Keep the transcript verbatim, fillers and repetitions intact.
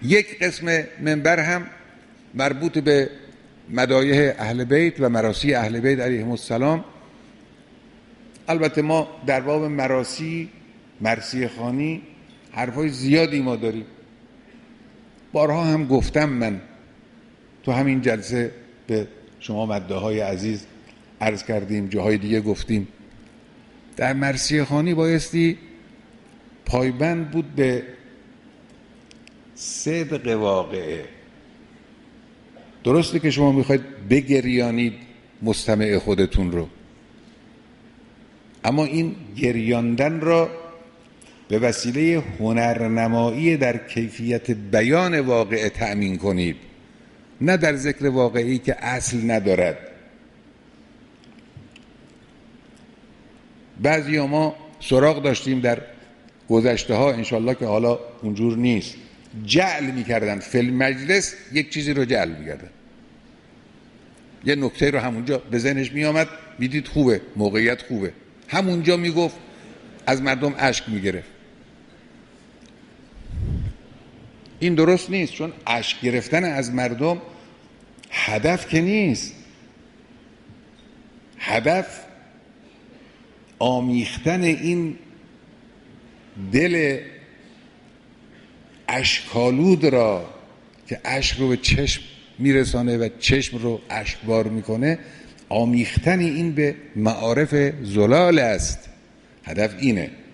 یک قسم منبر هم مربوط به مدایح اهل بیت و مراسی اهل بیت علیهم السلام. البته ما در باب مراسی، مرثیه خوانی حرفای زیادی ما داریم. بارها هم گفتم، من تو همین جلسه به شما مداحای عزیز عرض کردیم، جاهای دیگه گفتیم. در مرثیه خوانی بایستی پایبند بود به صدق واقعه. درسته که شما میخواید بگریانید مستمع خودتون رو، اما این گریاندن را به وسیله هنرنمایی در کیفیت بیان واقعه تأمین کنید، نه در ذکر واقعی که اصل ندارد. بعضی ما سراغ داشتیم در گذشته ها، انشالله که حالا اونجور نیست، جعل میکردن فی مجلس، یک چیزی رو جعل میکردن، یه نکته رو همونجا به ذهنش میآمد، میدید خوبه، موقعیت خوبه، همونجا میگفت، از مردم اشک میگرفت. این درست نیست، چون اشک گرفتن از مردم هدف که نیست. هدف آمیختن این دل اشکالود را که اشک رو به چشم میرسانه و چشم رو اشکبار میکنه، آمیختن این به معارف زلال است. هدف اینه.